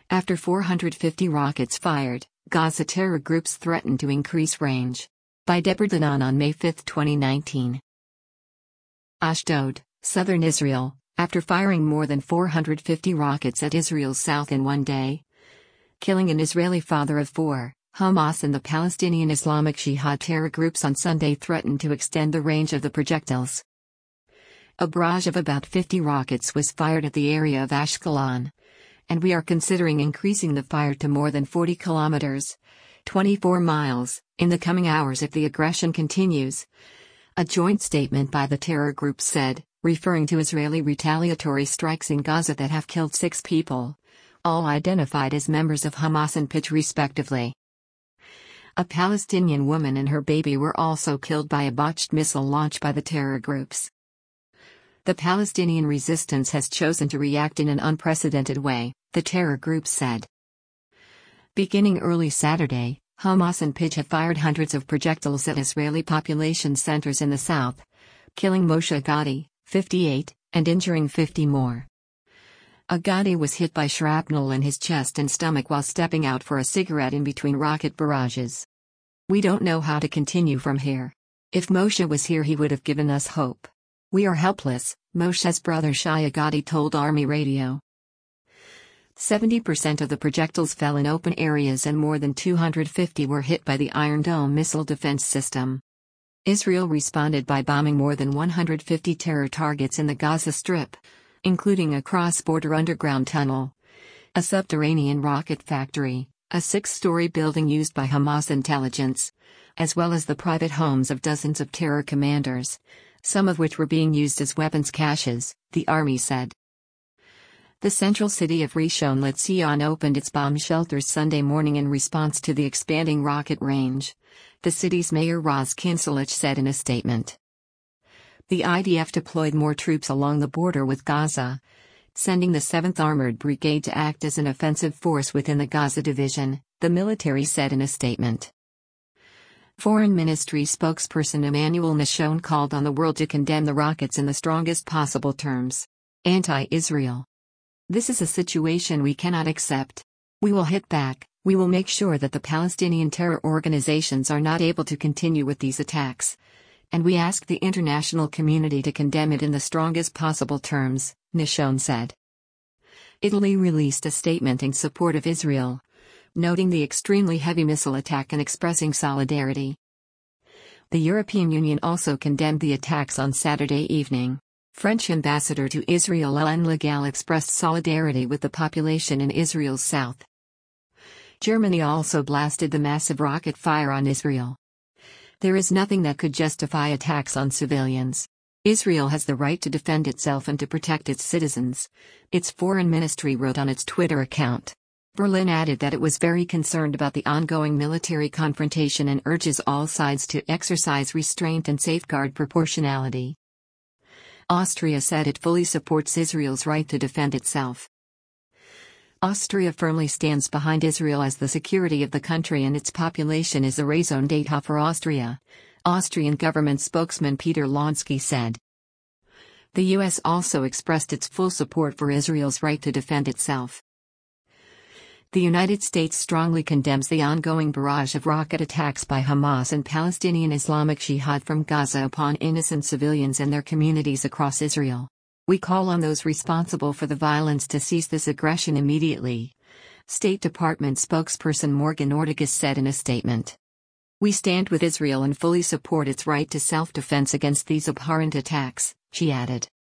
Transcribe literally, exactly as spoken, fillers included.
After four hundred fifty rockets fired, Gaza terror groups threaten to increase range. By Deborah Danan on May fifth, twenty nineteen. Ashdod, southern Israel, after firing more than four hundred fifty rockets at Israel's south in one day, killing an Israeli father of four, Hamas and the Palestinian Islamic Jihad terror groups on Sunday threatened to extend the range of the projectiles. A barrage of about fifty rockets was fired at the area of Ashkelon, and we are considering increasing the fire to more than forty kilometers, twenty-four miles, in the coming hours if the aggression continues. A joint statement by the terror group said, referring to Israeli retaliatory strikes in Gaza that have killed six people, all identified as members of Hamas and P J respectively. A Palestinian woman and her baby were also killed by a botched missile launched by the terror groups. The Palestinian resistance has chosen to react in an unprecedented way, the terror groups said. Beginning early Saturday, Hamas and P J have fired hundreds of projectiles at Israeli population centers in the south, killing Moshe Gadi, fifty-eight, and injuring fifty more. Agadi was hit by shrapnel in his chest and stomach while stepping out for a cigarette in between rocket barrages. We don't know how to continue from here. If Moshe was here, he would have given us hope. We are helpless, Moshe's brother Shai Agadi told Army Radio. seventy percent of the projectiles fell in open areas and more than two hundred fifty were hit by the Iron Dome missile defense system. Israel responded by bombing more than one hundred fifty terror targets in the Gaza Strip, including a cross-border underground tunnel, a subterranean rocket factory, a six-story building used by Hamas intelligence, as well as the private homes of dozens of terror commanders, some of which were being used as weapons caches, the army said. The central city of Rishon LeZion opened its bomb shelters Sunday morning in response to the expanding rocket range, the city's mayor Raz Kinselich said in a statement. The I D F deployed more troops along the border with Gaza, sending the seventh Armored Brigade to act as an offensive force within the Gaza division, the military said in a statement. Foreign Ministry spokesperson Emmanuel Nashon called on the world to condemn the rockets in the strongest possible terms. Anti-Israel. This is a situation we cannot accept. We will hit back, we will make sure that the Palestinian terror organizations are not able to continue with these attacks. And we ask the international community to condemn it in the strongest possible terms, Nashon said. Italy released a statement in support of Israel, noting the extremely heavy missile attack and expressing solidarity. The European Union also condemned the attacks on Saturday evening. French ambassador to Israel Hélène Legall expressed solidarity with the population in Israel's south. Germany also blasted the massive rocket fire on Israel. There is nothing that could justify attacks on civilians. Israel has the right to defend itself and to protect its citizens, its foreign ministry wrote on its Twitter account. Berlin added that it was very concerned about the ongoing military confrontation and urges all sides to exercise restraint and safeguard proportionality. Austria said it fully supports Israel's right to defend itself. Austria firmly stands behind Israel as the security of the country and its population is a raison d'etre for Austria, Austrian government spokesman Peter Lonsky said. The U S also expressed its full support for Israel's right to defend itself. The United States strongly condemns the ongoing barrage of rocket attacks by Hamas and Palestinian Islamic Jihad from Gaza upon innocent civilians and their communities across Israel. We call on those responsible for the violence to cease this aggression immediately, State Department spokesperson Morgan Ortagus said in a statement. We stand with Israel and fully support its right to self-defense against these abhorrent attacks, she added.